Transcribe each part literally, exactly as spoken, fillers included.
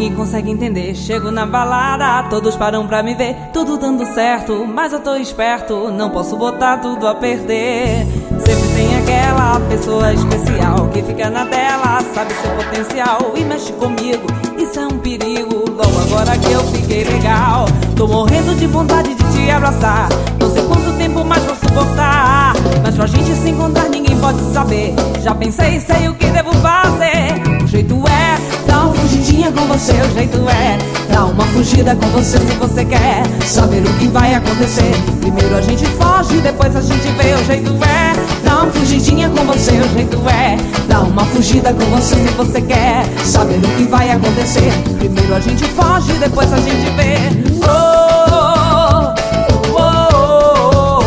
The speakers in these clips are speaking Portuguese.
ninguém consegue entender. Chego na balada, todos param pra me ver, tudo dando certo, mas eu tô esperto, não posso botar tudo a perder. Sempre tem aquela pessoa especial que fica na tela, sabe seu potencial e mexe comigo, isso é um perigo. Logo agora que eu fiquei legal, tô morrendo de vontade de te abraçar. Não sei quanto tempo mais vou suportar, mas pra gente se encontrar ninguém pode saber. Já pensei, sei o que devo fazer. O jeito é dar uma fugidinha com você, o jeito é dar uma fugida com você se você quer saber o que vai acontecer. Primeiro a gente foge, depois a gente vê. O jeito é dar uma fugidinha com você, o jeito é dar uma fugida com você se você quer saber o que vai acontecer. Primeiro a gente foge, depois a gente vê. Oh, oh, oh,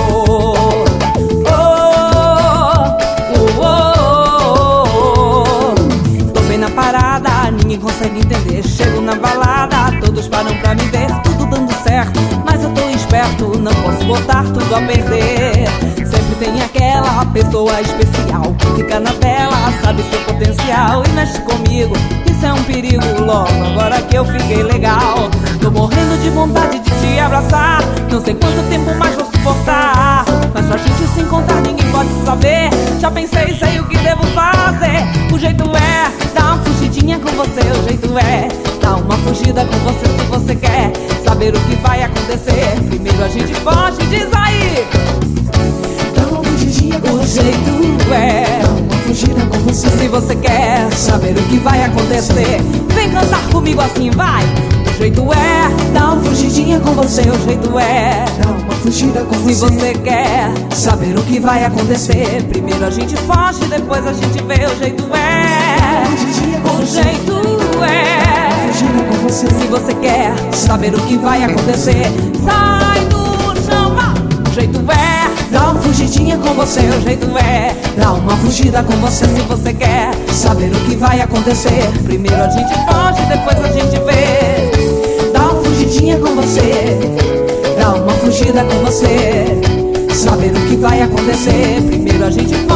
oh, oh, oh. Tô bem na parada, ninguém consegue entender. Chego na balada, todos param pra me ver, tudo dando certo, mas eu tô esperto, não posso botar tudo a perder. Sempre tem aquela pessoa especial que fica na tela, sabe seu potencial e mexe comigo, isso é um perigo. Logo agora que eu fiquei legal, tô morrendo de vontade de te abraçar. Não sei quanto tempo mais vou suportar, mas pra gente se encontrar ninguém pode saber. Já pensei, sei o que devo fazer. O jeito é dar uma fugidinha com você, o jeito é dar uma fugida com você se você quer saber o que vai acontecer. Primeiro a gente foge, diz aí. Dá uma fugidinha com O você, jeito é dá uma fugida com você se você quer saber o que vai acontecer. Vem cantar comigo assim, vai. O jeito é dar uma fugidinha com você, o jeito é dá uma fugida com se você. você quer saber o que vai acontecer. Primeiro a gente foge, depois a gente vê. O jeito é Fugidinha com o você, jeito é fugida com você. se você quer saber o que vai acontecer. Sai do chão, vá. O jeito é dar uma fugidinha com você, o jeito é dar uma fugida com você se você quer saber o que vai acontecer. Primeiro a gente foge, depois a gente vê. Dá uma fugidinha com você, dá uma fugida com você, saber o que vai acontecer. Primeiro a gente